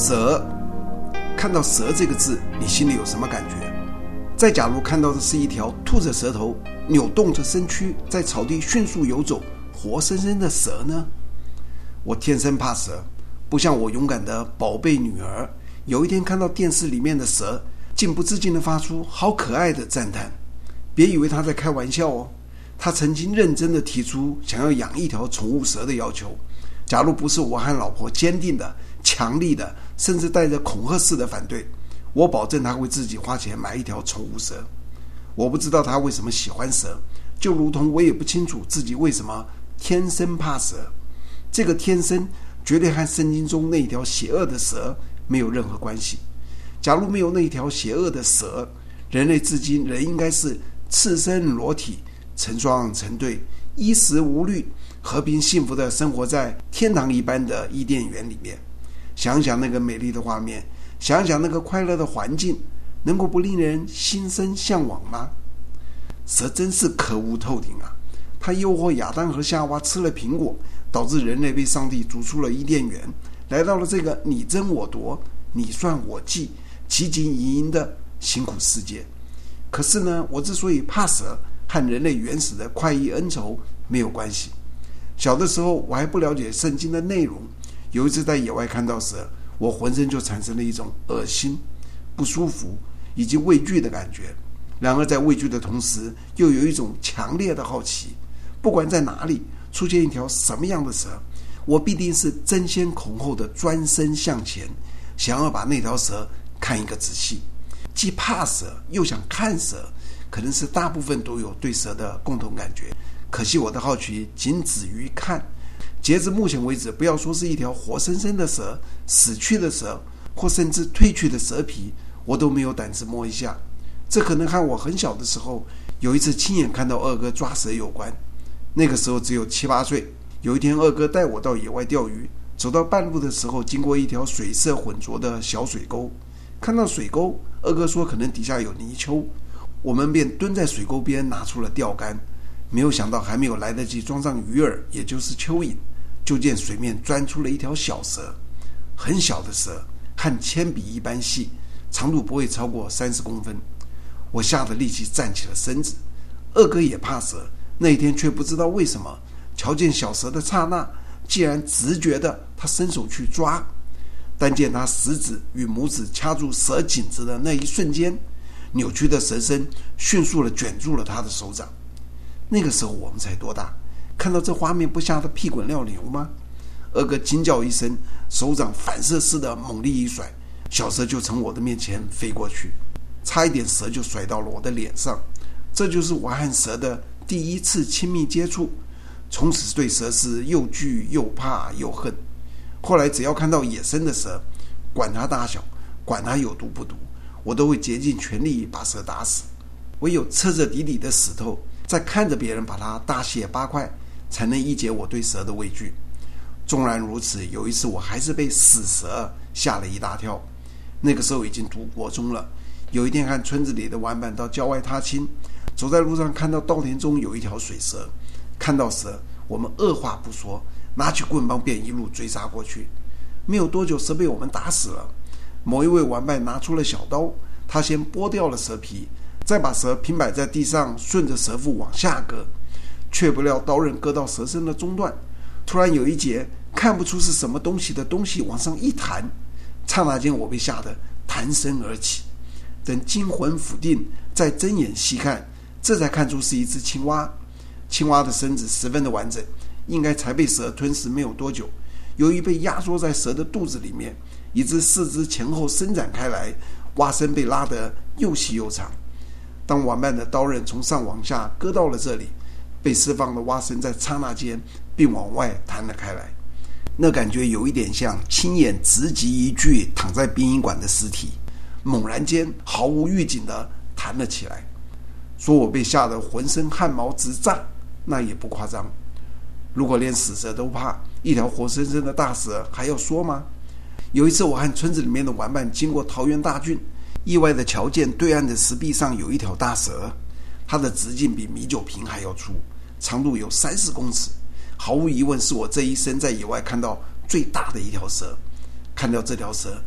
蛇，看到蛇这个字，你心里有什么感觉？再假如看到的是一条吐着舌头、扭动着身躯在草地迅速游走、活生生的蛇呢？我天生怕蛇，不像我勇敢的宝贝女儿，有一天看到电视里面的蛇，情不自禁地发出好可爱的赞叹。别以为她在开玩笑哦，她曾经认真地提出想要养一条宠物蛇的要求。假如不是我和老婆坚定的、强力的，甚至带着恐吓式的反对，我保证她会自己花钱买一条宠物蛇。我不知道她为什么喜欢蛇，就如同我也不清楚自己为什么天生怕蛇。这个天生绝对和圣经中那一条邪恶的蛇没有任何关系。假如没有那一条邪恶的蛇，人类至今仍应该是赤身裸体、成双成对、衣食无虑、和平幸福的生活在天堂一般的伊甸园里面。想想那个美丽的画面，想想那个快乐的环境，能够不令人心生向往吗？蛇真是可恶透顶啊！它诱惑亚当和夏娃吃了苹果，导致人类被上帝逐出了伊甸园，来到了这个你争我夺、你算我计、汲汲营营的辛苦世界。可是呢，我之所以怕蛇，和人类原始的快意恩仇没有关系。小的时候我还不了解圣经的内容，有一次在野外看到蛇，我浑身就产生了一种恶心、不舒服以及畏惧的感觉。然而在畏惧的同时，又有一种强烈的好奇，不管在哪里出现一条什么样的蛇，我必定是争先恐后的专身向前，想要把那条蛇看一个仔细。既怕蛇又想看蛇，可能是大部分都有对蛇的共同感觉。可惜我的好奇仅止于看，截至目前为止，不要说是一条活生生的蛇、死去的蛇，或甚至褪去的蛇皮，我都没有胆子摸一下。这可能和我很小的时候有一次亲眼看到二哥抓蛇有关。那个时候只有7、8岁，有一天二哥带我到野外钓鱼，走到半路的时候，经过一条水色混浊的小水沟，看到水沟，二哥说可能底下有泥鳅，我们便蹲在水沟边拿出了钓竿。没有想到还没有来得及装上鱼饵，也就是蚯蚓，就见水面钻出了一条小蛇，很小的蛇，和铅笔一般细，长度不会超过30公分。我吓得立即站起了身子。二哥也怕蛇，那一天却不知道为什么，瞧见小蛇的刹那，竟然直觉的他伸手去抓，但见他食指与拇指掐住蛇颈子的那一瞬间，扭曲的蛇身迅速的卷住了他的手掌。那个时候我们才多大，看到这画面不吓得屁滚尿流吗？二哥惊叫一声，手掌反射似的猛力一甩，小蛇就从我的面前飞过去，差一点蛇就甩到了我的脸上。这就是我和蛇的第一次亲密接触，从此对蛇是又惧又怕又恨。后来只要看到野生的蛇，管它大小，管它有毒不毒，我都会竭尽全力把蛇打死。唯有彻彻底底的死透，再看着别人把它大卸8块，才能一解我对蛇的畏惧。纵然如此，有一次我还是被死蛇吓了一大跳。那个时候已经读国中了，有一天和村子里的玩伴到郊外踏青，走在路上看到稻田中有一条水蛇，看到蛇，我们二话不说，拿起棍棒便一路追杀过去。没有多久，蛇被我们打死了。某一位玩伴拿出了小刀，他先剥掉了蛇皮，再把蛇平摆在地上，顺着蛇腹往下割，却不料刀刃割到蛇身的中段，突然有一节看不出是什么东西的东西往上一弹，刹那间我被吓得弹身而起。等惊魂甫定，再睁眼细看，这才看出是一只青蛙。青蛙的身子十分的完整，应该才被蛇吞食没有多久。由于被压缩在蛇的肚子里面，以致四肢前后伸展开来，蛙身被拉得又细又长。当玩伴的刀刃从上往下割到了这里，被释放的蛙身在刹那间并往外弹了开来。那感觉有一点像亲眼直击一具躺在殡仪馆的尸体，猛然间毫无预警地弹了起来。说我被吓得浑身汗毛直炸，那也不夸张。如果连死蛇都怕，一条活生生的大蛇还要说吗？有一次我和村子里面的玩伴经过桃园大郡，意外的瞧见对岸的石壁上有一条大蛇，它的直径比米酒瓶还要粗，长度有30公尺，毫无疑问是我这一生在野外看到最大的一条蛇。看到这条蛇，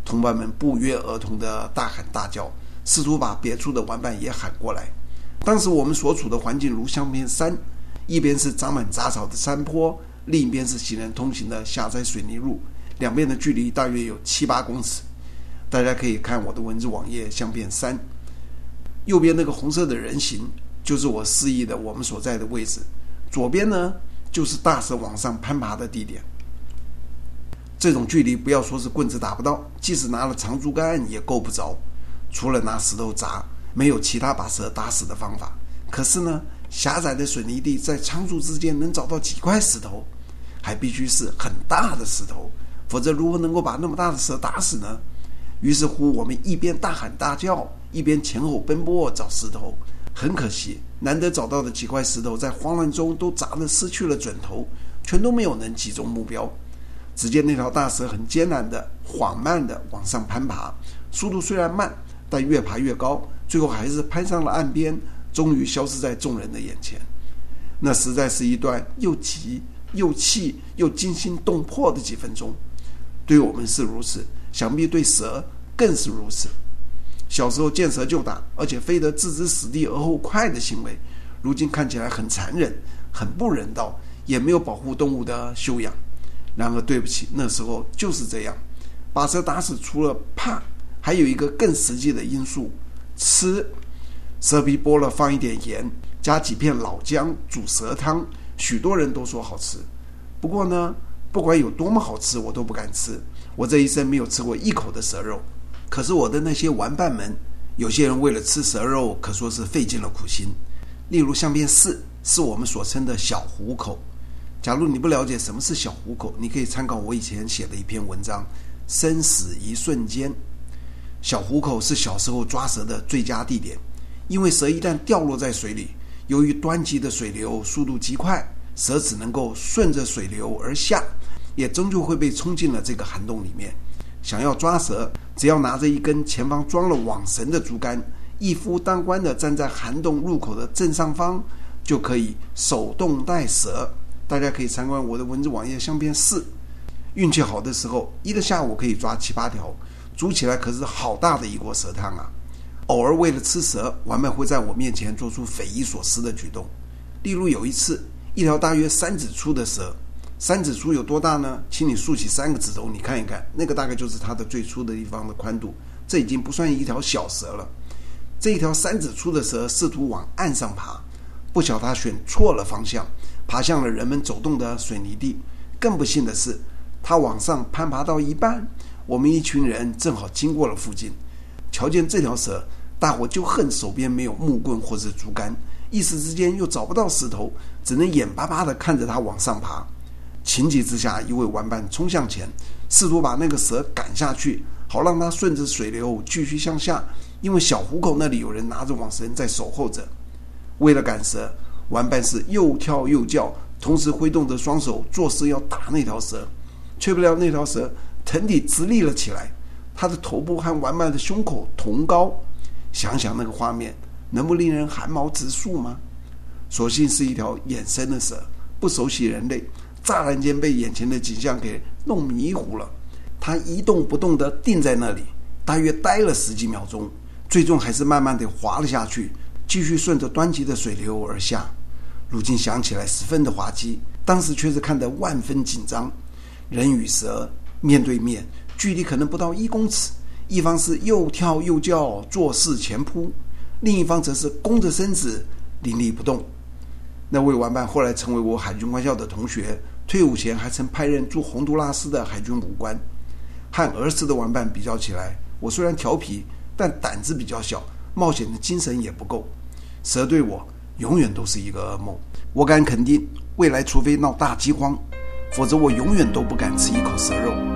同伴们不约而同地大喊大叫，试图把别处的玩伴也喊过来。当时我们所处的环境如相片山，一边是长满杂草的山坡，另一边是行人通行的狭窄水泥路，两边的距离大约有7-8公尺。大家可以看我的文字网页相片3，右边那个红色的人形就是我示意的我们所在的位置，左边呢就是大蛇往上攀爬的地点。这种距离不要说是棍子打不到，即使拿了长竹竿也够不着，除了拿石头砸，没有其他把蛇打死的方法。可是呢，狭窄的水泥地在长竹之间能找到几块石头，还必须是很大的石头，否则如何能够把那么大的蛇打死呢？于是乎我们一边大喊大叫，一边前后奔波找石头。很可惜，难得找到的几块石头在慌乱中都砸得失去了准头，全都没有能击中目标。只见那条大蛇很艰难的、缓慢的往上攀爬，速度虽然慢，但越爬越高，最后还是攀上了岸边，终于消失在众人的眼前。那实在是一段又急又气又惊心动魄的几分钟。对我们是如此，想必对蛇更是如此。小时候见蛇就打，而且非得置之死地而后快的行为，如今看起来很残忍，很不人道，也没有保护动物的修养。然而对不起，那时候就是这样。把蛇打死除了怕，还有一个更实际的因素，吃。蛇皮剥了放一点盐，加几片老姜煮蛇汤，许多人都说好吃。不过呢，不管有多么好吃，我都不敢吃。我这一生没有吃过一口的蛇肉。可是我的那些玩伴们，有些人为了吃蛇肉可说是费尽了苦心。例如相片4是我们所称的小虎口。假如你不了解什么是小虎口，你可以参考我以前写的一篇文章《生死一瞬间》。小虎口是小时候抓蛇的最佳地点，因为蛇一旦掉落在水里，由于湍急的水流速度极快，蛇只能够顺着水流而下，也终究会被冲进了这个涵洞里面。想要抓蛇，只要拿着一根前方装了网绳的竹竿，一夫当关地站在涵洞入口的正上方，就可以手动带蛇。大家可以参观我的文字网页相片4。运气好的时候，一个下午可以抓7-8条，煮起来可是好大的一锅蛇汤啊！偶尔为了吃蛇，玩伴会在我面前做出匪夷所思的举动。例如有一次，一条大约3指粗的蛇，3指粗有多大呢？请你竖起3个指头，你看一看，那个大概就是它的最粗的地方的宽度，这已经不算一条小蛇了。这一条3指粗的蛇试图往岸上爬，不巧它选错了方向，爬向了人们走动的水泥地。更不幸的是，它往上攀爬到一半，我们一群人正好经过了附近。瞧见这条蛇，大伙就恨手边没有木棍或是竹竿，一时之间又找不到石头，只能眼巴巴地看着它往上爬。情急之下，一位玩伴冲向前，试图把那个蛇赶下去，好让它顺着水流继续向下，因为小虎口那里有人拿着网绳在守候着。为了赶蛇，玩伴是又跳又叫，同时挥动着双手作势要打那条蛇，却不料那条蛇腾地直立了起来，它的头部和玩伴的胸口同高。想想那个画面，能不令人寒毛直竖吗？所幸是一条野生的蛇，不熟悉人类，乍然间被眼前的景象给弄迷糊了。它一动不动地定在那里，大约待了10几秒钟，最终还是慢慢地滑了下去，继续顺着湍急的水流而下。如今想起来十分的滑稽，当时却是看得万分紧张。人与蛇面对面，距离可能不到1公尺，一方是又跳又叫，作势前扑，另一方则是弓着身子凌厉不动。那位玩伴后来成为我海军官校的同学，退伍前还曾派任驻洪都拉斯的海军武官。和儿时的玩伴比较起来，我虽然调皮，但胆子比较小，冒险的精神也不够。蛇对我永远都是一个噩梦。我敢肯定，未来除非闹大饥荒，否则我永远都不敢吃一口蛇肉。